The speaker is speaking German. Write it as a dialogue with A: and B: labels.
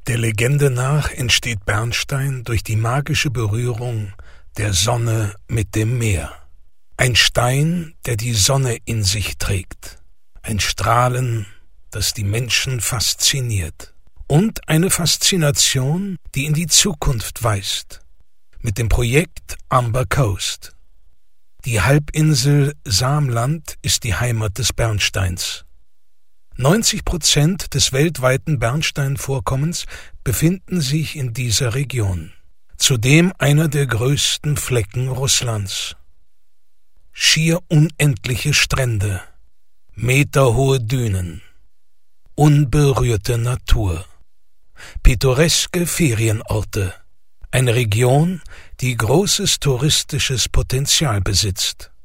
A: Der Legende nach entsteht Bernstein durch die magische Berührung der Sonne mit dem Meer. Ein Stein, der die Sonne in sich trägt. Ein Strahlen, das die Menschen fasziniert. Und eine Faszination, die in die Zukunft weist. Mit dem Projekt Amber Coast. Die Halbinsel Samland ist die Heimat des Bernsteins. 90% des weltweiten Bernsteinvorkommens befinden sich in dieser Region. Zudem einer der größten Flecken Russlands. Schier unendliche Strände, meterhohe Dünen, unberührte Natur, pittoreske Ferienorte, eine Region, die großes touristisches Potenzial besitzt.